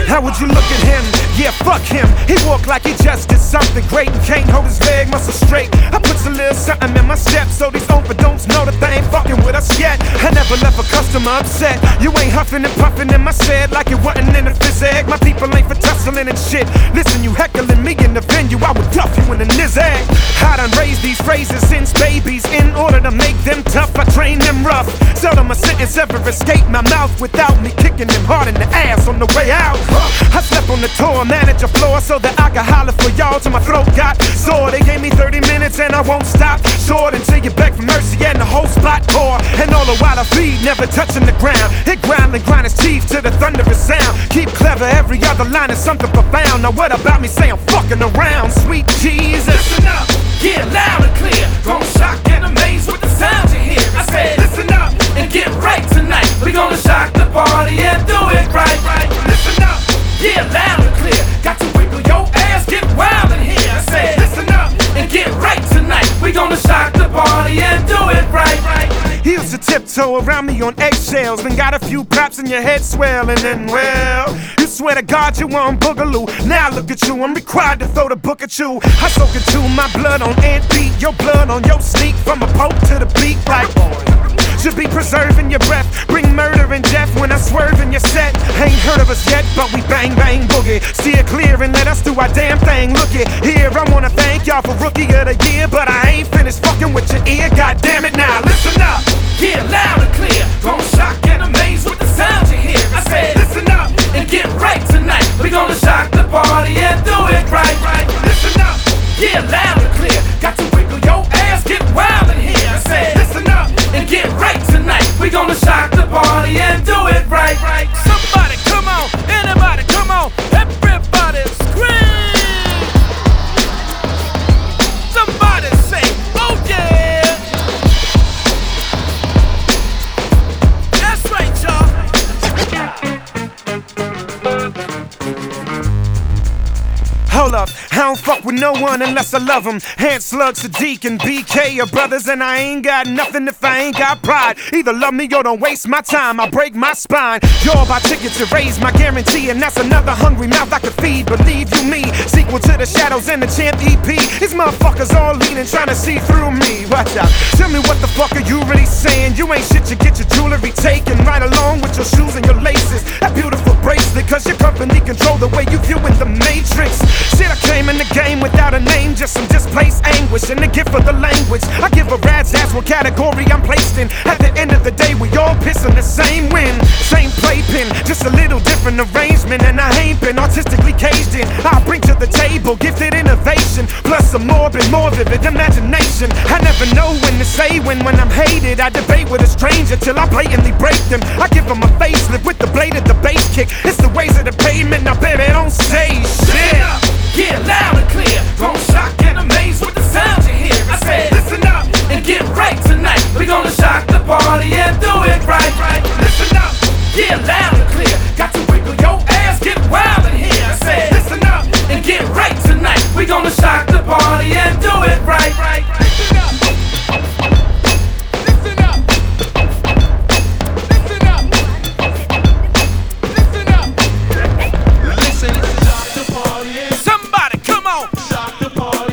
How would you look at him? Yeah, fuck him. He walk like he just did something great and can't hold his leg muscle straight. I puts a little something in my step so these overdon'ts know that they ain't fucking with us yet. I never left a customer upset. You ain't huffing and puffing in my set like it wasn't in a phys ed. My people ain't for tussling and shit. Listen, you heckling me in the venue, I would duff you in the nizag. I done raised these phrases since babies in order to make them tough. I train them rough. Seldom a sentence ever escaped my mouth without me kicking them hard in the ass on the way out. I slept on the tour manager floor so that I could holler for y'all till my throat got sore. They gave me 30 minutes and I won't stop short until you beg for mercy and the whole spot pour. And all the while I feed, never touching the ground. It ground and grind his teeth to the thunderous sound. Keep clever, every other line is something profound. Now what about me say I'm fucking around? Sweet Jesus. Listen up, get loud and clear. Gon' shock and amaze with the sound you hear. I said listen up and get right tonight. We gonna shock the party and do it right. Listen up, get loud and clear. Got to wiggle your ass, get wild in here. I said listen up and get right tonight. We gonna shock the party and do it right. He used to tiptoe around me on eggshells and got a few props in your head swelling. And well, you swear to God you on boogaloo. Now look at you, I'm required to throw the book at you. I soak into my blood on ant beat, your blood on your sneak, from a poke to the beat like should be preserving your breath. Bring murder and death when I swerve in your set. Ain't heard of us yet, but we bang bang boogie. Steer clear and let us do our damn thing. Look it here, I wanna thank y'all for Rookie of the Year, but I ain't finished fucking with your ear. God damn it now, listen up, get loud and clear. Gon' shock and amaze with the sound you hear. I said listen up and get right tonight. We gonna shock the party and do it right. Listen up, get loud and clear. Got to wiggle your ass, get wild in here. I said listen up and get right tonight. We gonna shock the party and do it right. Somebody come on, anybody come on, everybody scream. Somebody say, oh yeah. That's right, y'all. Hold up, I don't fuck with no one unless I love them. Hand Slug, Sadiq, and BK are brothers, and I ain't got nothing if I ain't got pride. Either love me or don't waste my time, I'll break my spine. Y'all buy tickets to raise my guarantee, and that's another hungry mouth I could feed, believe you me. Sequel to The Shadows and the Champ EP. These motherfuckers all leaning, trying to see through me. Watch out, tell me what the fuck are you really saying? You ain't shit, you get your jewelry taken right along with your shoes and your laces. That beautiful bracelet, cause your company control the way you viewin' the Matrix. Shit, I came in the game without a name, just some displaced anguish and the gift of the language. I give a rat's ass what category I'm placed in. At the end of the day, we all pissin' the same win, same playpen, just a little different arrangement. And I ain't been artistically caged in. I bring to the table gifted innovation, plus a morbid, more vivid imagination. I never know when to say when I'm hated. I debate with a stranger till I blatantly break them. I give them a facelift with the blade of the bass kick. It's the ways of the pavement, now baby, don't say shit. Get loud and clear. Gon' shock and amaze with the sound you hear. I said listen up and get right tonight. We gonna shock the party and do it right. Listen up, get loud and clear. Got to wiggle your ass, get wild in here. I said listen up and get right tonight. We gonna shock the party and do it right. Listen up. Listen up. Listen up. Listen up. Listen. Shock the party. Somebody come on. Shock the party.